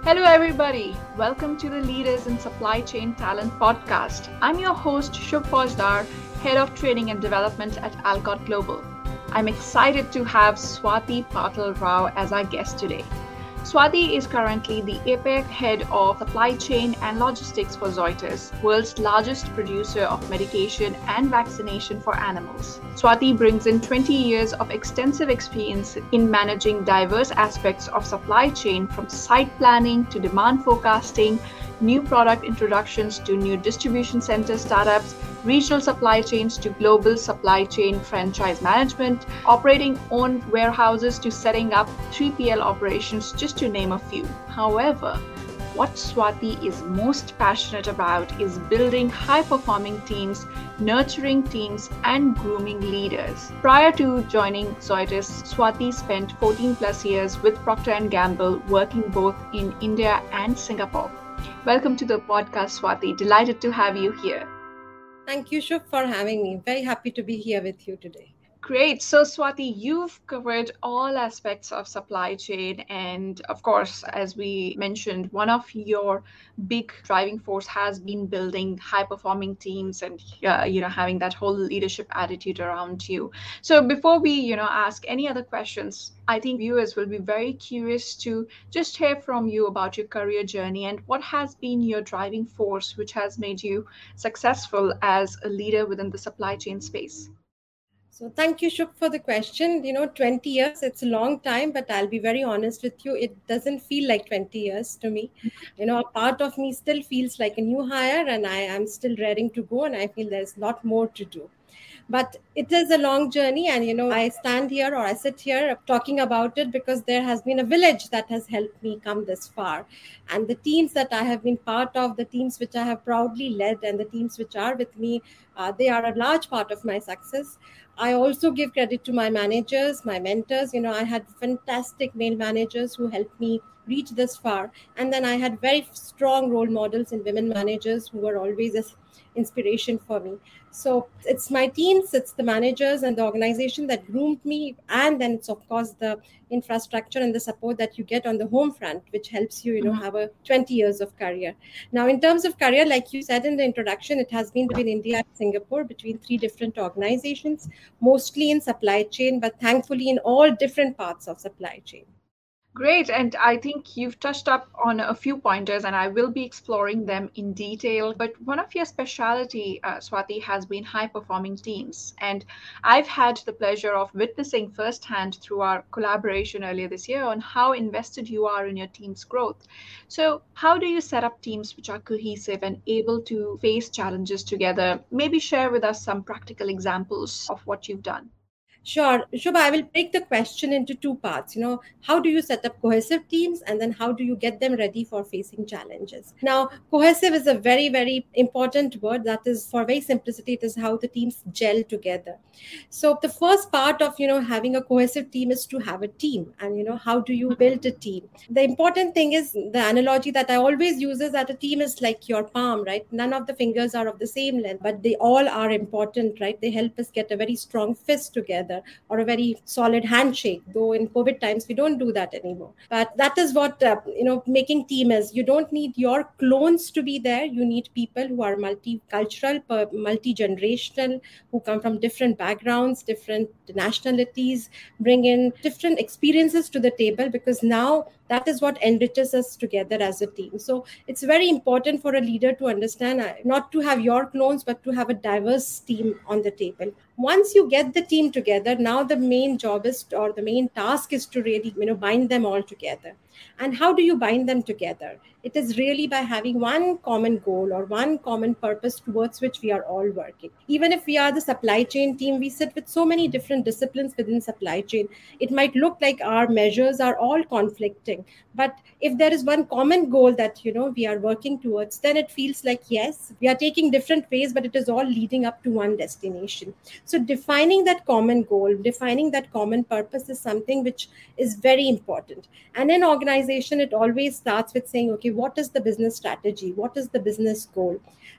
Hello, everybody. Welcome to the Leaders in Supply Chain Talent podcast. I'm your host, Shubh Pojdar, Head of Training and Development at Alcott Global. I'm excited to have Swati Patil Rao as our guest today. Swati is currently the APAC Head of Supply Chain and Logistics for Zoetis, world's largest producer of medication and vaccination for animals. Swati brings in 20 years of extensive experience in managing diverse aspects of supply chain, from site planning to demand forecasting, new product introductions to new distribution center startups, regional supply chains to global supply chain franchise management, operating own warehouses to setting up 3PL operations, just to name a few. However, what Swati is most passionate about is building high-performing teams, nurturing teams, and grooming leaders. Prior to joining Zoetis, Swati spent 14 plus years with Procter & Gamble, working both in India and Singapore. Welcome to the podcast, Swati. Delighted to have you here. Thank you, Shubh, for having me. Very happy to be here with you today. Great. So, Swati, you've covered all aspects of supply chain. And of course, as we mentioned, one of your big driving force has been building high performing teams and, having that whole leadership attitude around you. So before we, ask any other questions, I think viewers will be very curious to just hear from you about your career journey and what has been your driving force, which has made you successful as a leader within the supply chain space. So thank you, Shubh, for the question. 20 years, it's a long time, but I'll be very honest with you. It doesn't feel like 20 years to me. A part of me still feels like a new hire and I am still raring to go and I feel there's a lot more to do. But it is a long journey and I stand here or I sit here talking about it because there has been a village that has helped me come this far, and the teams that I have been part of, the teams which I have proudly led, and the teams which are with me, they are a large part of my success. I also give credit to my managers, my mentors. I had fantastic male managers who helped me reach this far, and then I had very strong role models in women managers who were always an inspiration for me. So it's my teams, it's the managers and the organization that groomed me, and then it's of course the infrastructure and the support that you get on the home front, which helps you, have a 20 years of career. Now, in terms of career, like you said in the introduction, it has been between India and Singapore, between 3 different organizations, mostly in supply chain, but thankfully in all different parts of supply chain. Great. And I think you've touched up on a few pointers, and I will be exploring them in detail. But one of your specialty, Swati, has been high-performing teams. And I've had the pleasure of witnessing firsthand through our collaboration earlier this year on how invested you are in your team's growth. So how do you set up teams which are cohesive and able to face challenges together? Maybe share with us some practical examples of what you've done. Sure. Shubha, I will break the question into 2 parts. How do you set up cohesive teams, and then how do you get them ready for facing challenges? Now, cohesive is a very, very important word. That is, for very simplicity, it is how the teams gel together. So the first part of, having a cohesive team is to have a team. And, how do you build a team? The important thing is, the analogy that I always use is that a team is like your palm, right? None of the fingers are of the same length, but they all are important, right? They help us get a very strong fist together, or a very solid handshake, though in COVID times we don't do that anymore. But that is what making team is. You don't need your clones to be there. You need people who are multicultural, multi-generational, who come from different backgrounds, different nationalities, bring in different experiences to the table, because now that is what enriches us together as a team. So it's very important for a leader to understand, not to have your clones, but to have a diverse team on the table. Once you get the team together, now the main job is, or the main task is to really, bind them all together. And how do you bind them together? It is really by having one common goal or one common purpose towards which we are all working. Even if we are the supply chain team, we sit with so many different disciplines within supply chain. It might look like our measures are all conflicting, but if there is one common goal that, we are working towards, then it feels like, yes, we are taking different ways, but it is all leading up to one destination. So defining that common goal, defining that common purpose is something which is very important. And in organization, it always starts with saying, okay, what is the business strategy? What is the business goal?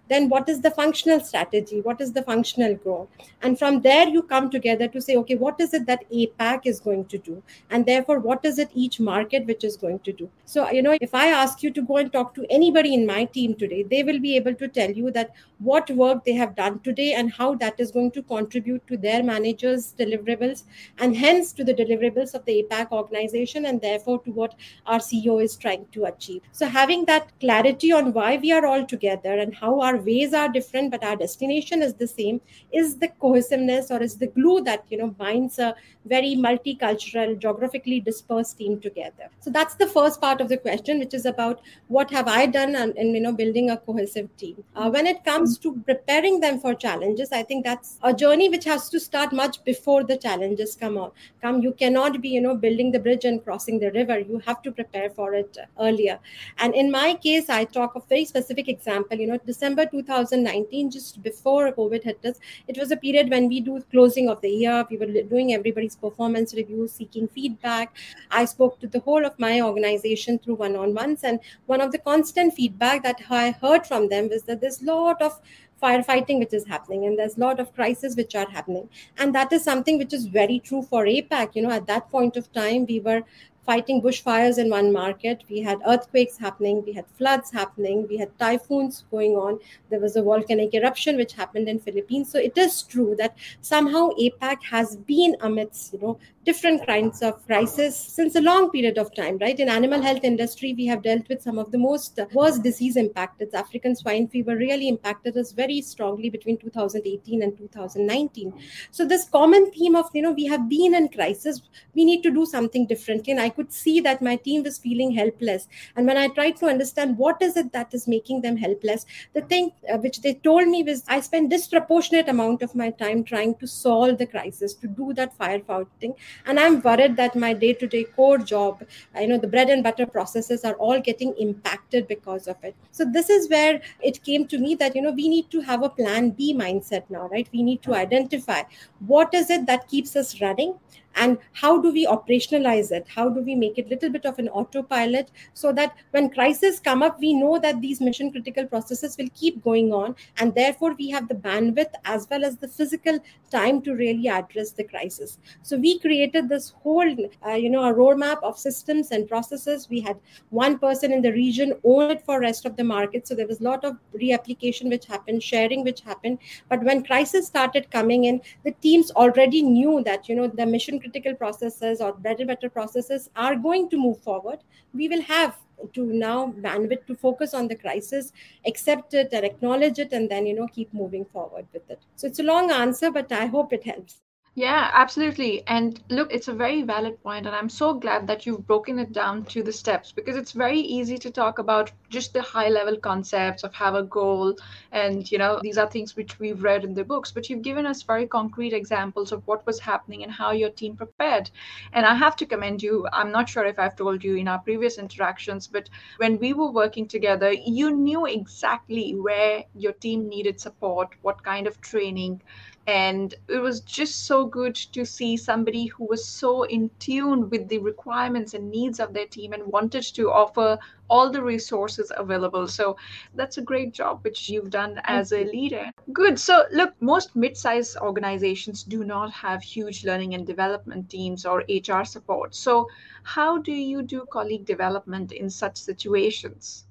Then what is the functional strategy? What is the functional growth? And from there, you come together to say, okay, what is it that APAC is going to do? And therefore, what is it each market which is going to do? So, if I ask you to go and talk to anybody in my team today, they will be able to tell you that what work they have done today and how that is going to contribute to their managers' deliverables, and hence to the deliverables of the APAC organization, and therefore to what our CEO is trying to achieve. So having that clarity on why we are all together and how our ways are different but our destination is the same is the cohesiveness, or is the glue that binds a very multicultural, geographically dispersed team together. So that's the first part of the question, which is about what have I done in building a cohesive team. When it comes to preparing them for challenges, I think that's a journey which has to start much before the challenges come. You cannot be building the bridge and crossing the river. You have to prepare for it earlier. And in my case, I talk of very specific example. December 2019, just before COVID hit us, it was a period when we do closing of the year. We were doing everybody's performance review, seeking feedback. I spoke to the whole of my organization through one-on-ones, and one of the constant feedback that I heard from them was that there's a lot of firefighting which is happening, and there's a lot of crises which are happening. And that is something which is very true for APAC. At that point of time, we were fighting bushfires in one market. We had earthquakes happening. We had floods happening. We had typhoons going on. There was a volcanic eruption which happened in Philippines. So it is true that somehow APAC has been amidst, different kinds of crisis since a long period of time, right? In animal health industry, we have dealt with some of the most worst disease impacted. African swine fever really impacted us very strongly between 2018 and 2019. So this common theme of, we have been in crisis, we need to do something differently. And I could see that my team was feeling helpless. And when I tried to understand what is it that is making them helpless, the thing which they told me was, I spent disproportionate amount of my time trying to solve the crisis, to do that firefighting. And I'm worried that my day-to-day core job, the bread and butter processes are all getting impacted because of it. So this is where it came to me that, we need to have a plan B mindset now, right? We need to identify what is it that keeps us running, and how do we operationalize it? How do we make it a little bit of an autopilot so that when crises come up, we know that these mission critical processes will keep going on, and therefore we have the bandwidth as well as the physical time to really address the crisis. So we created this whole, a roadmap of systems and processes. We had one person in the region own it for rest of the market. So there was a lot of reapplication which happened, sharing which happened. But when crisis started coming in, the teams already knew that, the mission critical processes or bread and butter processes are going to move forward. We will have to now bandwidth to focus on the crisis, accept it and acknowledge it, and then, keep moving forward with it. So it's a long answer, but I hope it helps. Yeah, absolutely. And look, it's a very valid point, and I'm so glad that you've broken it down to the steps, because it's very easy to talk about just the high level concepts of have a goal. And, these are things which we've read in the books, but you've given us very concrete examples of what was happening and how your team prepared. And I have to commend you. I'm not sure if I've told you in our previous interactions, but when we were working together, you knew exactly where your team needed support, what kind of training. And it was just so good to see somebody who was so in tune with the requirements and needs of their team and wanted to offer all the resources available. So that's a great job which you've done as a leader. Good. So look, most mid-sized organizations do not have huge learning and development teams or HR support. So how do you do colleague development in such situations?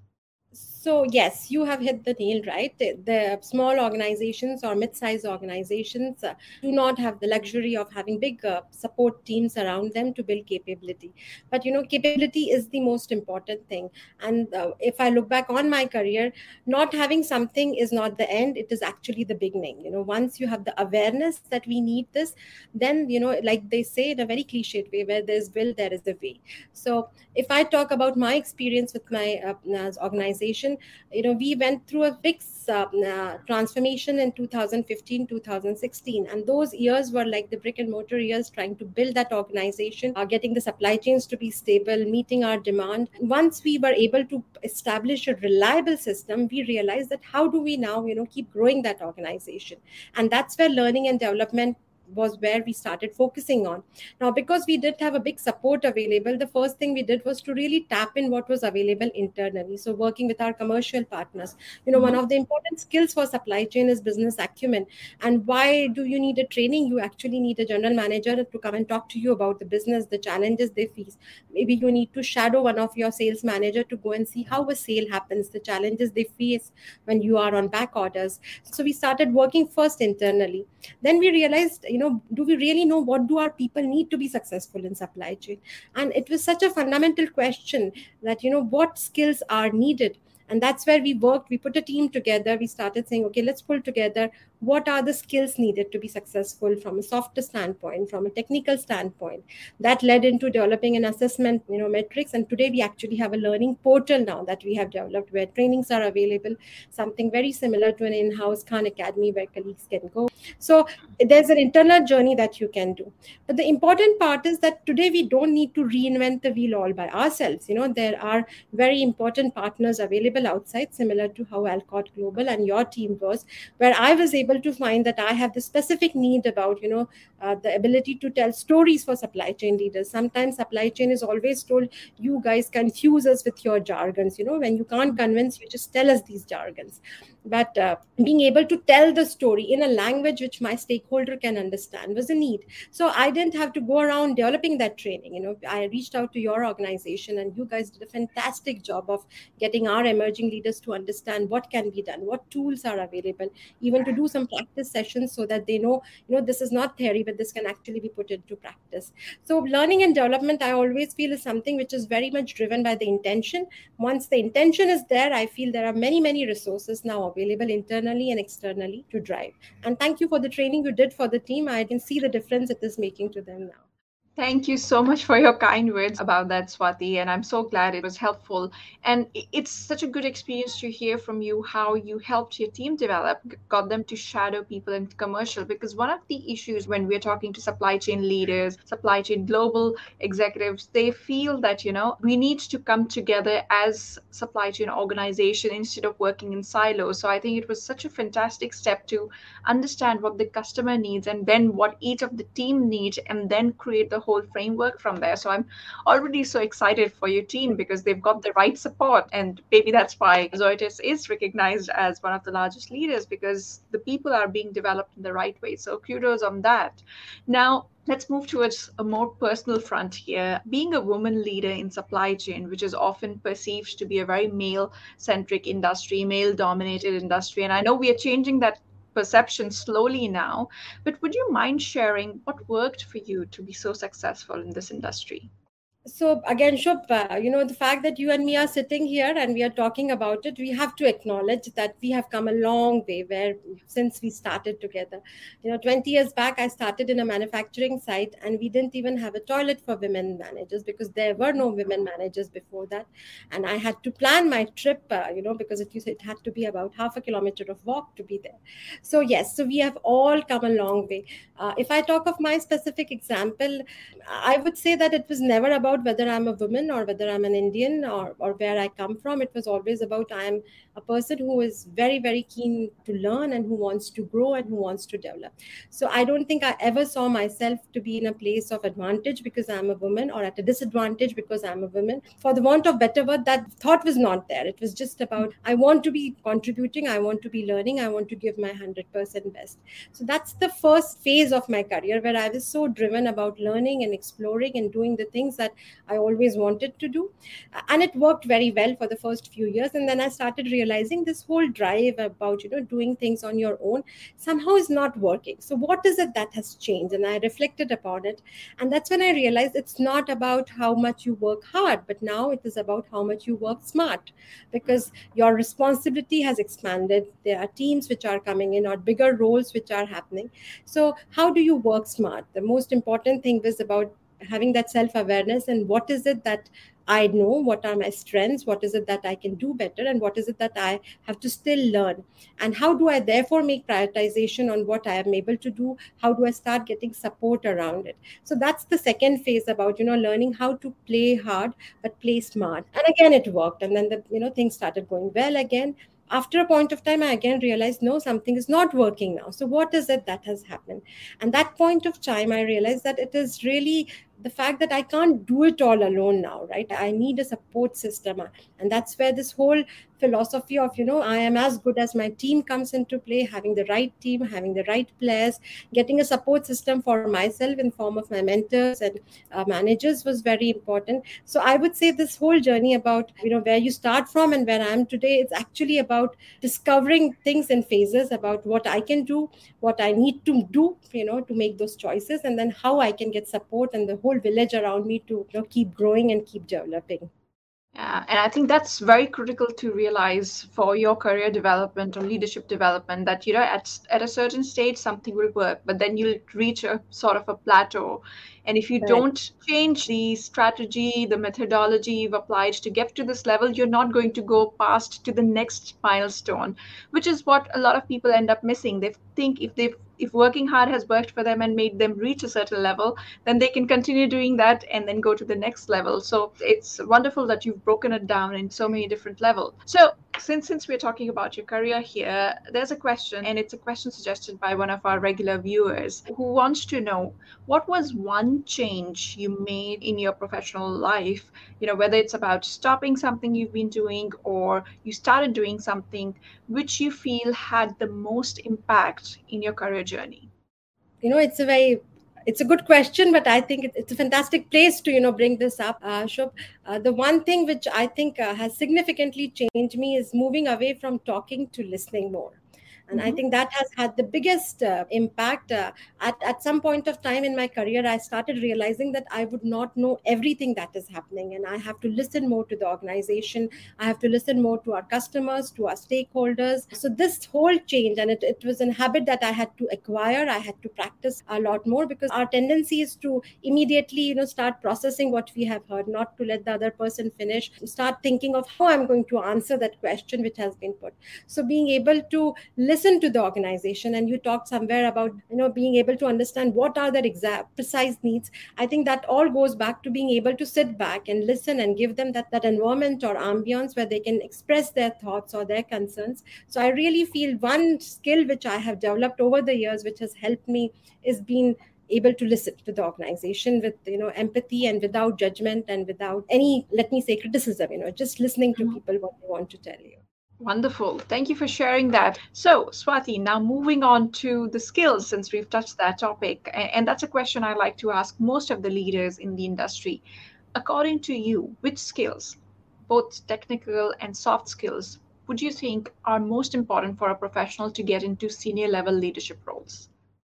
So yes, you have hit the nail right. The small organizations or mid-sized organizations do not have the luxury of having big support teams around them to build capability. But capability is the most important thing. And if I look back on my career, not having something is not the end. It is actually the beginning. Once you have the awareness that we need this, then like they say in a very cliched way, where there's will, there is the way. So if I talk about my experience with my organization, we went through a big transformation in 2015, 2016. And those years were like the brick and mortar years, trying to build that organization, getting the supply chains to be stable, meeting our demand. Once we were able to establish a reliable system, we realized that how do we now, keep growing that organization? And that's where learning and development was where we started focusing on. Now, because we didn't have a big support available, the first thing we did was to really tap in what was available internally. So working with our commercial partners, one of the important skills for supply chain is business acumen. And why do you need a training? You actually need a general manager to come and talk to you about the business, the challenges they face. Maybe you need to shadow one of your sales manager to go and see how a sale happens, the challenges they face when you are on back orders. So we started working first internally. Then we realized, do we really know what do our people need to be successful in supply chain? And it was such a fundamental question that, what skills are needed. And that's where we worked. We put a team together. We started saying, okay, let's pull together what are the skills needed to be successful from a softer standpoint, from a technical standpoint. That led into developing an assessment, metrics. And today we actually have a learning portal now that we have developed where trainings are available, something very similar to an in-house Khan Academy where colleagues can go. So there's an internal journey that you can do. But the important part is that today we don't need to reinvent the wheel all by ourselves. There are very important partners available outside, similar to how Alcott Global and your team was, where I was able to find that I have the specific need about, the ability to tell stories for supply chain leaders. Sometimes supply chain is always told, you guys confuse us with your jargons. When you can't convince, you just tell us these jargons. But being able to tell the story in a language which my stakeholder can understand was a need. So I didn't have to go around developing that training. I reached out to your organization and you guys did a fantastic job of getting our emerging leaders to understand what can be done, what tools are available, even to do some practice sessions so that they know, this is not theory, but this can actually be put into practice. So learning and development, I always feel, is something which is very much driven by the intention. Once the intention is there, I feel there are many, many resources now available internally and externally to drive. And thank you for the training you did for the team. I can see the difference it is making to them now. Thank you so much for your kind words about that, Swati, and I'm so glad it was helpful. And it's such a good experience to hear from you how you helped your team develop, got them to shadow people in commercial. Because one of the issues when we're talking to supply chain leaders, supply chain global executives, they feel that, we need to come together as supply chain organization instead of working in silos. So I think it was such a fantastic step to understand what the customer needs and then what each of the team needs, and then create the whole framework from there. So I'm already so excited for your team because they've got the right support, and maybe that's why Zoetis is recognized as one of the largest leaders, because the people are being developed in the right way. So kudos on that. Now let's move towards a more personal front here. Being a woman leader in supply chain, which is often perceived to be a very male-centric industry, male-dominated industry, and I know we are changing that perception slowly now, but would you mind sharing what worked for you to be so successful in this industry? So again, Shubh, the fact that you and me are sitting here and we are talking about it, we have to acknowledge that we have come a long way since we started together. 20 years back, I started in a manufacturing site and we didn't even have a toilet for women managers because there were no women managers before that. And I had to plan my trip, because it had to be about half a kilometer of walk to be there. So yes, so we have all come a long way. If I talk of my specific example, I would say that it was never about whether I'm a woman or whether I'm an Indian or where I come from. It was always about I am a person who is very, very keen to learn and who wants to grow and who wants to develop. So I don't think I ever saw myself to be in a place of advantage because I'm a woman or at a disadvantage because I'm a woman. For the want of better word, that thought was not there. It was just about I want to be contributing, I want to be learning, I want to give my 100% best. So that's the first phase of my career where I was so driven about learning and exploring and doing the things that I always wanted to do. And it worked very well for the first few years. And then I started realizing this whole drive about, doing things on your own somehow is not working. So what is it that has changed? And I reflected upon it. And that's when I realized it's not about how much you work hard, but now it is about how much you work smart, because your responsibility has expanded. There are teams which are coming in or bigger roles which are happening. So how do you work smart? The most important thing was about having that self-awareness and what is it that I know, what are my strengths, what is it that I can do better, and what is it that I have to still learn, and how do I therefore make prioritization on what I am able to do, how do I start getting support around it. So that's the second phase about learning how to play hard but play smart. And again it worked, and then the things started going well again. after a point of time, I again realized, no, something is not working now. So what is it that has happened? And that point of time, I realized that it is really the fact that I can't do it all alone now, right? I need a support system. And that's where this whole philosophy of, I am as good as my team comes into play, having the right team, having the right players, getting a support system for myself in form of my mentors and managers was very important. So I would say this whole journey about, where you start from and where I am today, it's actually about discovering things in phases about what I can do, what I need to do, to make those choices, and then how I can get support and the whole village around me to keep growing and keep developing. Yeah, and I think that's very critical to realize for your career development or leadership development that, at a certain stage, something will work, but then you'll reach a sort of a plateau. And if you Right. don't change the strategy, the methodology you've applied to get to this level, you're not going to go past to the next milestone, which is what a lot of people end up missing. They think if working hard has worked for them and made them reach a certain level, then they can continue doing that and then go to the next level. So it's wonderful that you've broken it down in so many different levels. So since we're talking about your career here, there's a question, and it's a question suggested by one of our regular viewers who wants to know, what was one change you made in your professional life, whether it's about stopping something you've been doing or you started doing something, which you feel had the most impact in your career journey? It's a good question, but I think it's a fantastic place to bring this up, Shubh. The one thing which I think has significantly changed me is moving away from talking to listening more. And I think that has had the biggest impact. At some point of time in my career, I started realizing that I would not know everything that is happening, and I have to listen more to the organization. I have to listen more to our customers, to our stakeholders. So this whole change, and it was a habit that I had to acquire. I had to practice a lot more, because our tendency is to immediately, start processing what we have heard, not to let the other person finish, start thinking of how I'm going to answer that question which has been put. So being able to listen to the organization, and you talked somewhere about being able to understand what are their exact precise needs. I think that all goes back to being able to sit back and listen and give them that environment or ambience where they can express their thoughts or their concerns. So I really feel one skill which I have developed over the years, which has helped me, is being able to listen to the organization with empathy and without judgment and without any, let me say, criticism, just listening to people what they want to tell you. Wonderful. Thank you for sharing that. So, Swati, now moving on to the skills, since we've touched that topic, and that's a question I like to ask most of the leaders in the industry. According to you, which skills, both technical and soft skills, would you think are most important for a professional to get into senior level leadership roles?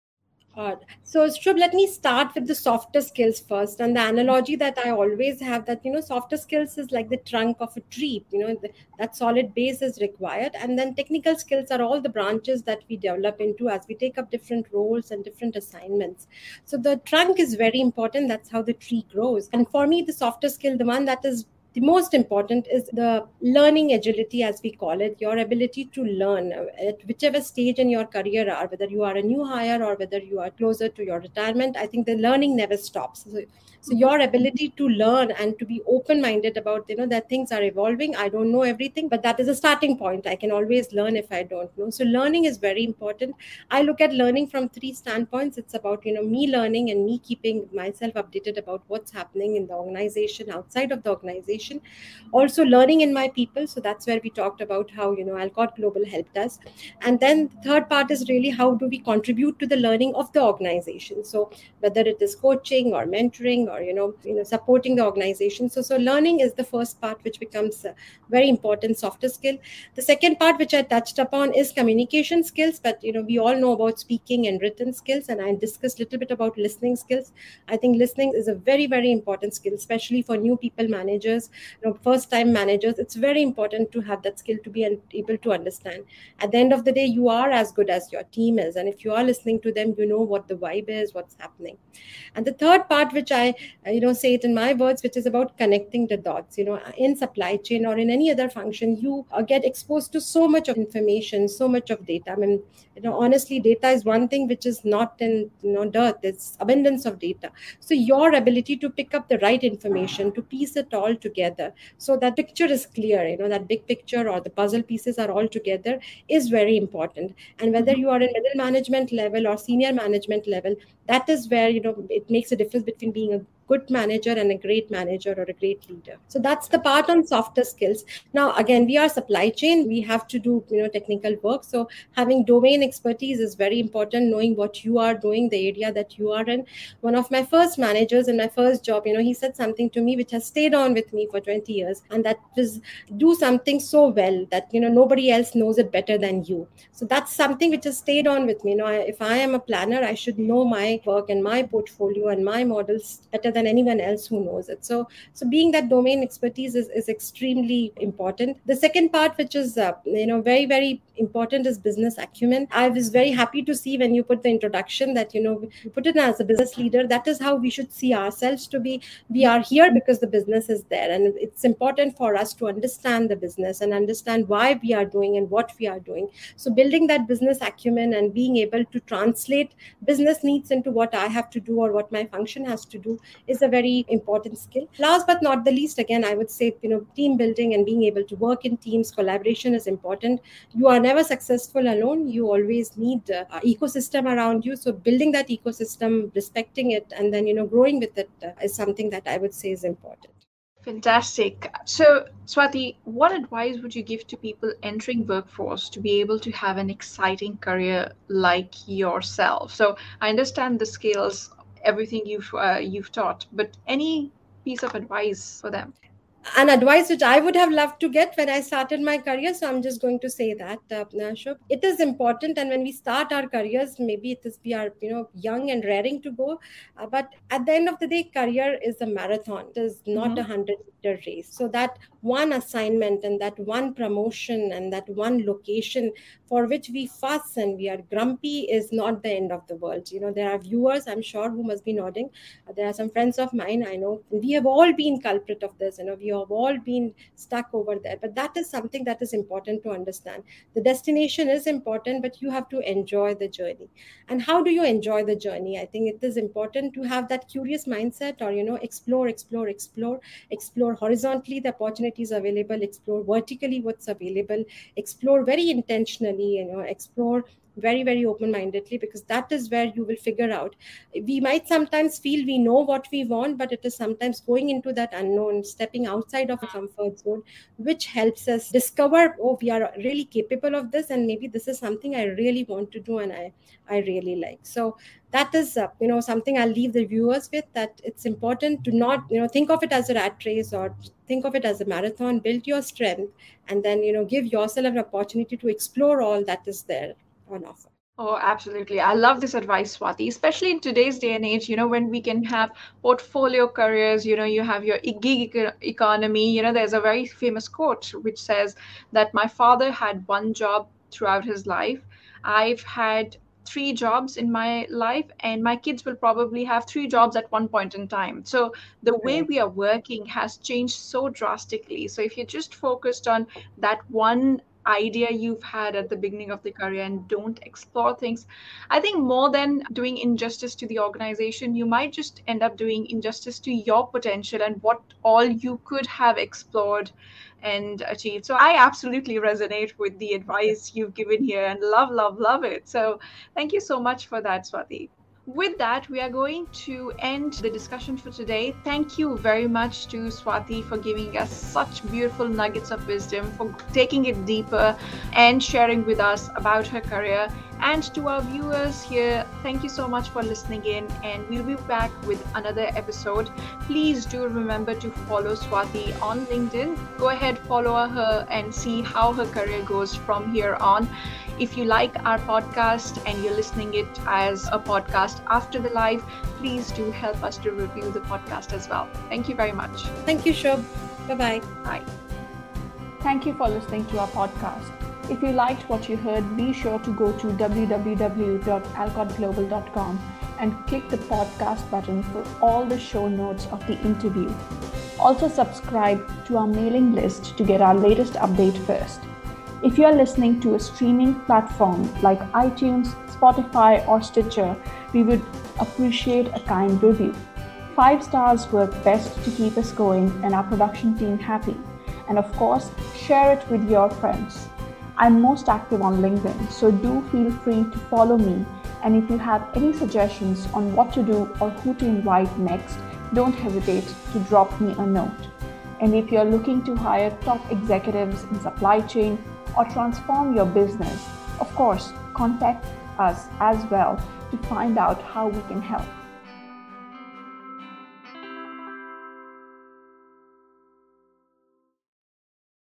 So, Shubh, let me start with the softer skills first. And the analogy that I always have, that, softer skills is like the trunk of a tree, that solid base is required. And then technical skills are all the branches that we develop into as we take up different roles and different assignments. So the trunk is very important. That's how the tree grows. And for me, the softer skill, the one that is the most important, is the learning agility, as we call it, your ability to learn at whichever stage in your career are, whether you are a new hire or whether you are closer to your retirement. I think the learning never stops. So your ability to learn and to be open-minded about, that things are evolving. I don't know everything, but that is a starting point. I can always learn if I don't know. So learning is very important. I look at learning from three standpoints. It's about, me learning and me keeping myself updated about what's happening in the organization, outside of the organization. Also learning in my people. So that's where we talked about how, Alcott Global helped us. And then the third part is really how do we contribute to the learning of the organization. So whether it is coaching or mentoring or supporting the organization. So learning is the first part, which becomes a very important softer skill. The second part, which I touched upon, is communication skills. But we all know about speaking and written skills, and I discussed a little bit about listening skills. I think listening is a very, very important skill, especially for new people managers, first time managers. It's very important to have that skill to be able to understand. At the end of the day, you are as good as your team is, and if you are listening to them, you know what the vibe is, what's happening. And the third part, which I say it in my words, which is about connecting the dots. In supply chain or in any other function, you get exposed to so much of information, so much of data. I mean, honestly, data is one thing which is not in dearth. There's abundance of data. So your ability to pick up the right information, to piece it all together, together so that picture is clear, that big picture or the puzzle pieces are all together is very important. And whether you are in middle management level or senior management level, that is where, it makes a difference between being a good manager and a great manager or a great leader. So that's the part on softer skills. Now, again, we are supply chain. We have to do, technical work. So having domain expertise is very important, knowing what you are doing, the area that you are in. One of my first managers in my first job, he said something to me which has stayed on with me for 20 years. And that was, do something so well that, nobody else knows it better than you. So that's something which has stayed on with me. If I am a planner, I should know my work and my portfolio and my models better than anyone else who knows it. So being that domain expertise is extremely important. The second part, which is very, very important, is business acumen. I was very happy to see when you put the introduction that you put it as a business leader. That is how we should see ourselves to be. We are here because the business is there, and it's important for us to understand the business and understand why we are doing and what we are doing. So building that business acumen and being able to translate business needs into what I have to do or what my function has to do is a very important skill. Last but not the least, again, I would say, team building and being able to work in teams, collaboration is important. You are never successful alone. You always need an ecosystem around you. So building that ecosystem, respecting it, and then, growing with it is something that I would say is important. Fantastic. So, Swati, what advice would you give to people entering workforce to be able to have an exciting career like yourself? So, I understand the skills, everything you've taught, but any piece of advice for them? An advice which I would have loved to get when I started my career. So I'm just going to say that, Shubh, it is important. And when we start our careers, maybe we are, young and raring to go. But at the end of the day, career is a marathon. It is not a 100-meter race. So that one assignment and that one promotion and that one location for which we fuss and we are grumpy is not the end of the world. There are viewers, I'm sure, who must be nodding. There are some friends of mine, I know. We have all been culprit of this. We have all been stuck over there. But that is something that is important to understand. The destination is important, but you have to enjoy the journey. And how do you enjoy the journey? I think it is important to have that curious mindset, or, explore horizontally the opportunities available, explore vertically what's available, explore very intentionally, explore very, very open-mindedly, because that is where you will figure out. We might sometimes feel we know what we want, but it is sometimes going into that unknown, stepping outside of a comfort zone, which helps us discover, we are really capable of this, and maybe this is something I really want to do and I really like. So that is something I'll leave the viewers with, that it's important to not think of it as a rat race or think of it as a marathon. Build your strength, and then give yourself an opportunity to explore all that is there on offer. Oh, absolutely. I love this advice, Swati, especially in today's day and age, when we can have portfolio careers, you have your gig economy. There's a very famous quote which says that my father had one job throughout his life. I've had 3 jobs in my life, and my kids will probably have 3 jobs at one point in time. So the way we are working has changed so drastically. So if you're just focused on that one idea you've had at the beginning of the career and don't explore things, I think more than doing injustice to the organization, you might just end up doing injustice to your potential and what all you could have explored and achieved. So I absolutely resonate with the advice you've given here and love it. So thank you so much for that, Swati. With that, we are going to end the discussion for today. Thank you very much to Swati for giving us such beautiful nuggets of wisdom, for taking it deeper and sharing with us about her career. And to our viewers here, thank you so much for listening in, and we'll be back with another episode. Please do remember to follow Swati on LinkedIn. Go ahead, follow her and see how her career goes from here on. If you like our podcast and you're listening it as a podcast after the live, please do help us to review the podcast as well. Thank you very much. Thank you, Shubh. Bye-bye. Bye. Thank you for listening to our podcast. If you liked what you heard, be sure to go to www.alcottglobal.com and click the podcast button for all the show notes of the interview. Also subscribe to our mailing list to get our latest update first. If you are listening to a streaming platform like iTunes, Spotify, or Stitcher, we would appreciate a kind review. 5 stars work best to keep us going and our production team happy. And of course, share it with your friends. I'm most active on LinkedIn, so do feel free to follow me. And if you have any suggestions on what to do or who to invite next, don't hesitate to drop me a note. And if you're looking to hire top executives in supply chain or transform your business, of course, contact us as well to find out how we can help.